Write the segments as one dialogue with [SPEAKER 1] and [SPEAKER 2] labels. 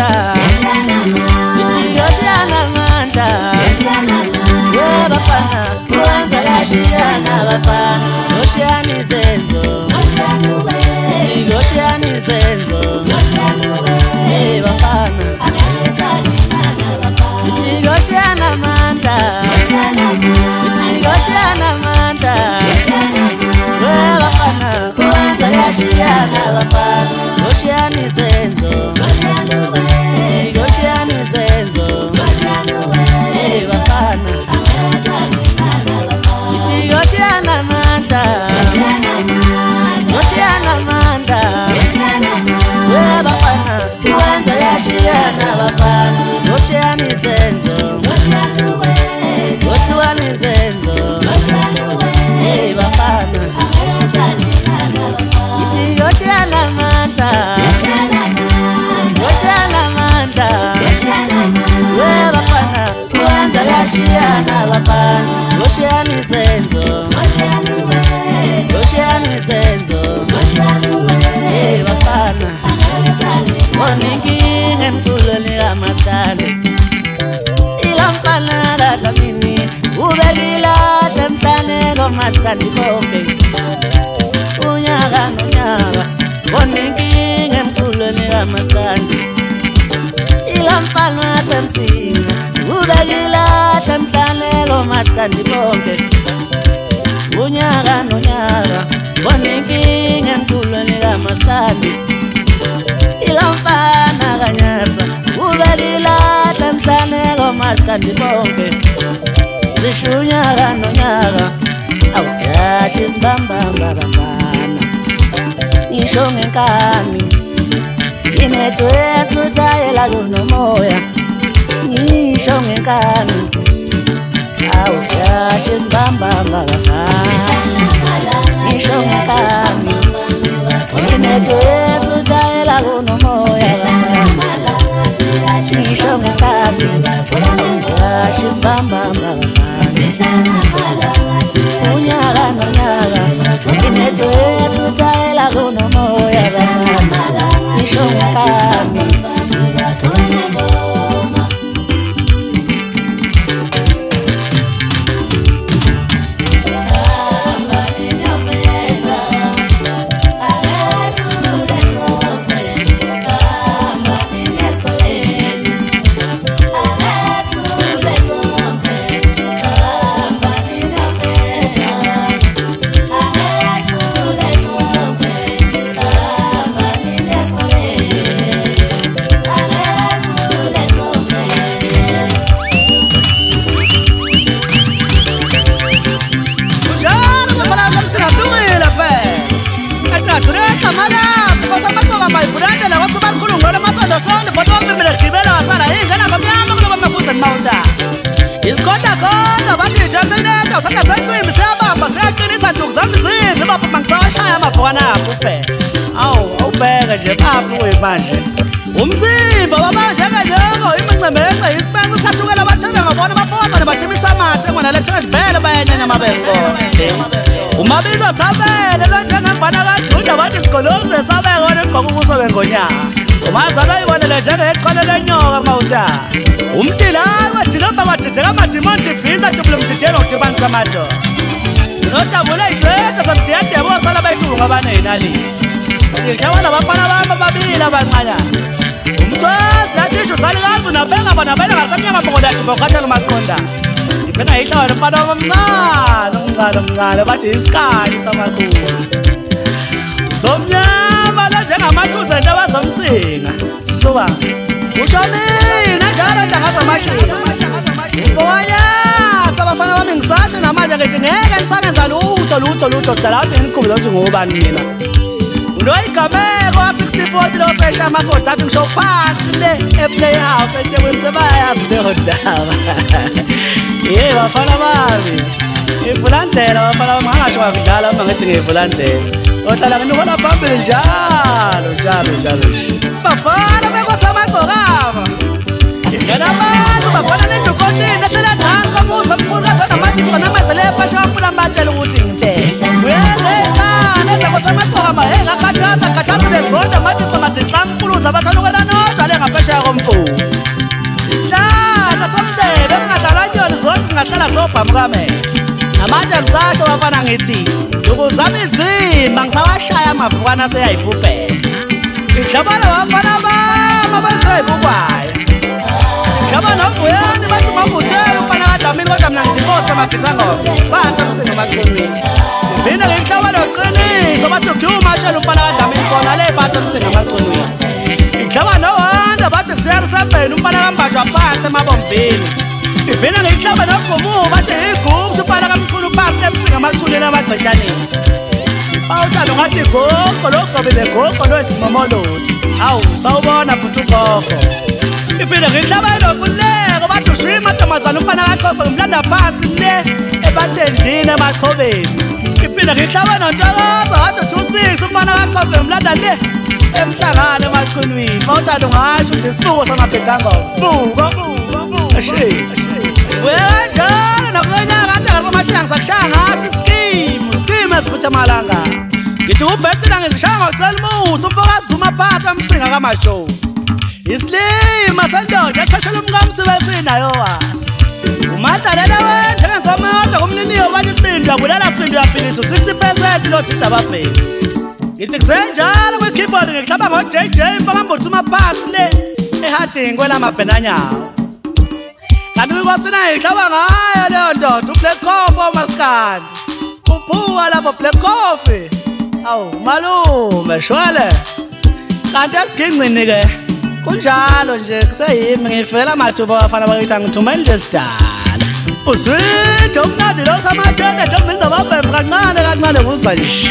[SPEAKER 1] namandla Yoshiyana namandla Bafana Kwanza yashiyana bafana Yoshiyana izenzo Yoshiyana izenzo Bafana Yoshiyana namandla Yoshiyana namandla Bafana Kwanza yashiyana bafana Yoshiyana izenzo Yoshiyana izenzo Bafana Yoshiyana namandla Yoshiyana namandla Bafana Kwanza yashiyana bafana Yoshiyana izenzo Yoshiyana izenzo Bafana Yoshiyana namandla Yoshiyana namandla Bafana Kwanza yashiyana bafana Yoshiyana izenzo Yoshiyana izenzo Bafana Oninginge mculweni kamaskandi Ilampana dlamini Ubekila temtane komaskandi konke Unyaka nonyaka Oninginge mculweni kamaskandi Ilampana semsinga Ubekila temtane komaskandi konke Unyaka nonyaka Oninginge mculweni kamaskandi Ilampana kanyasa Ubelila temtane komaskandi bonke Zishunyaka nonyaka Awusiyashi isibambamba bafana Ngisho ngenkani Inethu esutshayela kunomoya Ngisho ngenkani Awusiyashi isibambamba bafana Ngisho ngenkani Inethu esutshayela kunomoya Ngisho ngenkani Awusiyashi isibambamba Unyaka nonyaka Inethu esutshayela kunomoya Ngisho ngenkani Isikhoda khona bathi njengenetha usaka sentsimi siyabamba siyaqinisa nduku zamzini bapha mangisawashaya amabhwana akho kuphela awubheka nje bapha kuwe manje umzimba wabanje kanjeko imicemece isibengu sashukela abathenga ngabona baphoza nebathimisa amathe ngona lethena vele bayenyanya amabengo umabizo sabele lo njengembana kaJuda bathi isigoloze sabeke wona egqoka ubuso bengonyaka umazala ibonele njengeqole lenyoka mawutha umdila wadilomba wadideka amadimoni visa tubule mdidelo udibanisa amadoda notabula ithweta samdiyadebo sala bayithuka abanenalithi ngijabula bafana bami babili abancanyana umthwazi latisho salikazi unabenga banabele ngasemnyama bokodathi bokhathela umaqonda ngiphenga ihlawa nomfana omncane bathi isikali samakhulu somnyama njengamathuze nje abazomsinga suka ushonile njalo ndangazamashinga boya sabafana bami ngisasho namanje ke singeke nisangenza lutho dala athi ngikhumbula ukuthi ngobani mina unoyigameko 64 lo sesha masodathi ngisho phansi le eplay house eThekwini sebayazi leyo ndaba bafana bami ivulandlela bafana bami ngasho ngakudlala uma ngithi ngivulandlela ohlala nginokona phambili njalo bafana bekosamagqokama ngena abantu bafana nendokothini ehlala dhansi musa mkhulu kaZona manje khona mazele phasha bafuna batshela ukuthi ngithele uyezeka neze kosamagqokama ngakhathatha lezonda manje ngithi xa mkhuluza bathanda ukwela nodwa le ngaphesheya sobha mkamehlo namanje ngisasho wafana ngithi ukuzama izimba ngisawashaya amavukana seyayibhubhela idlabana wafana bama benzayibukwayo idlabana novuyani bathi mabuthela ufana kaDlamini kodwa mina ngizibotha amabhicangoma phansi amsinga amaqinweni mina ngidlabana oqiniso bathi udyumashela ufana kaDlamini khona le bathi amsinga amaqinweni idlabana owanda bathi siyarisabheni umfana kambajwa phansi emabombeni mina ngihlaba nogomu bathi igumbi ubhala kamkhulu phansi emsinga amachuleni amagcetshaneni bawuthanda ngathi gogo logobile gogo loyisimomolodi awu sawubona futhi ugogo iphinde ngihlaba nokuleko bathi ushaya amantombazane umfana kagogo ngimlanda phansi le ebathendini emachobeni iphinde ngihlaba nontokozo wathi uthusisa umfana kagogo ngimlanda le emhlangano emachunwini bawuthanda ngasho ukuthi isibuko samabhedangoma sibuko Wejala nakulonyaka kanti ngasomashiya ngisakushaya ngasi scheme esifutha amalanga ngithi ubest la ngishaya ngocela umusa umfokazi uma phansi amsinga kaMashozi isilima sendoda esashela umkamsibesi nayo wasi umadlalela wena njengenkomodo kumniniyo bathi isibindi yabulela sibindi yaphilisa 60% lothinta ababheki ngithi kusenjalo kwi-keyboard ngihlaba ngo-JJ mfokambothi uma phansi le ehadingi kwelamabhenanyawo kanti kwasina ihlaba ngayo leyo ndoda uBlack Coffee umaskandi uphuka lapho Black Coffee awu malume shwele kanti esigingcini ke kunjalo nje kuseyimi ngifela mathuba afana bakithi angithumeni nje sidala uzwithe umnandi lo samatsheke ndomenza babhembe kancane kuzwa nje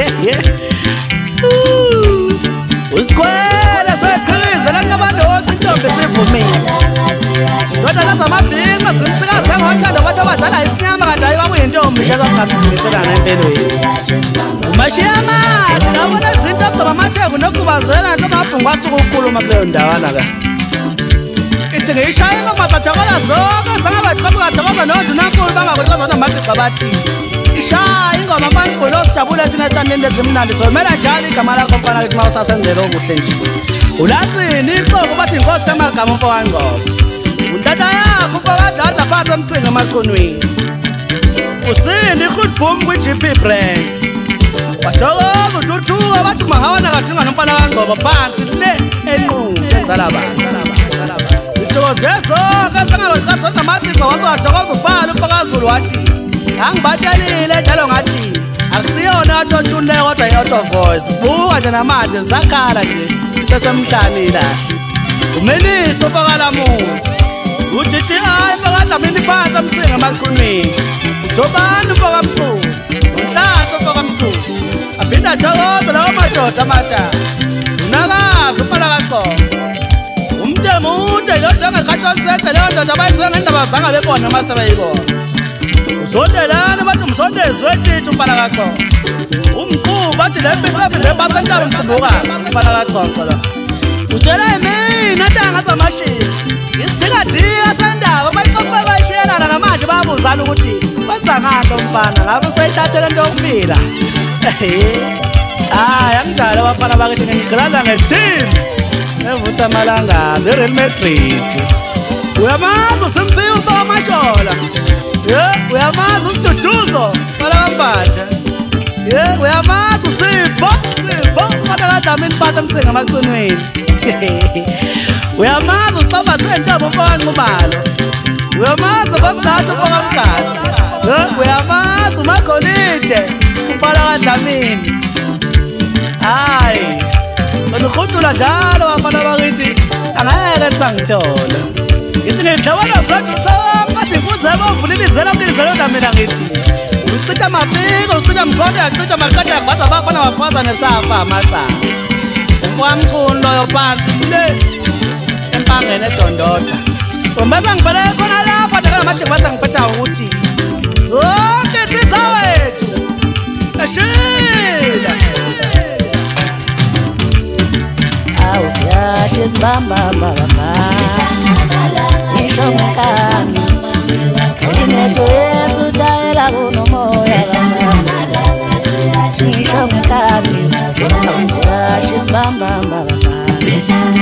[SPEAKER 1] usikwele seqhize langabandoda intombi sivumile kodwa lazamabhinqa zimsikazi engothanda kwathi abadala isinyama kanti hayi kwakuyintombi nje zasingabiziselana empelweni umashiya amade ngabona izinto abudaba amatheku nokubazwela nto mabhungu asuke ukukhuluma kuleyo ndawana-ke ithi ngiyishaye ngomabathakola zonke zangabathi bakungathokoza nondunankulu bangakwelikozona magqiqa bathi ishaya ingoma mfanibhulu osijabule thina esithandeni ezimnandi somela njalo igama lakho mfana kithi uma usasenzela okuhle nje ulazini ixoko bathi inkosi semagama umfowangqobo untata yakho umfowakadlala phansi emsinga emaqunweni usini ikhudbhum kwi-GP branch wathokoza uthuthuka bathi mahawana kadinga nomfana kangqobo phansi le enquthe enzalabantu zithokoze zonke esengabaziqasona amathixo wake wathokoza ufala umfakazulu wathi angibatshelile njalo ngathi akusiyona athotshule kodwa i-auto voice buka nje namanje zisakhala nje sesemhlani lahle uminister ufakalamuntu uJTI mfakaDlamini phansi amsinga emaqunweni uthobani umfakamthulu unhlanhla umfakamthulu aphinda athokoze lawo madoda amathathu unakazi umfana kaCobo umtemude lo njengekhathonsete leyo ndoda abayiziwe ngendaba zanga bebona uma sebeyibona usondelane bathi umsondezi wethithi umfana kaCobo umqhubi bathi le mbisefi le basentaba mkhumbukazi umfana kaCobo la utshela mina ntanga zamashiya isidingadinga sendaba bayixoxe bayishiyelana namanje bayabuzana ukuthi kwenza ngani mfana ngabe usayithathele into yokuphila hayi anginjalo abafana bakithi ngigqilaza nge-team evutha amalanga i-Real Madrid uyamazi usimpiwe umfakamatshola uyamazi usiduduzo malabambatha uyamazi usipho ufana kaDlamini phansi emsinga emaqunweni uyamazi usixaba sentombi umfakanxumalo uyamazi kosinatha umfakamgazi uyamazi umagolide umfana kaDlamini hayi ngikhuthula njalo bafana bakithi angeke lisangithola ngithi ngidlabana producer wami bathi ngikuzeba uvulilizela mina ngithi usichitha amapiko usichitha mkhonto yachichitha maqeda yakwazi abafana bafaza nesafa amacala umfowamkhulu loyo phansi le empangeni edondota umbeza ngibhele khona lapha ndakanamashiki basa ngiphetha ukuthi zonke inhliziyo wethu eshila awu siyashe sibamba ngisho ngekami inetho yesu tayela kunomoya ngisho ngekami awu siyashe sibamba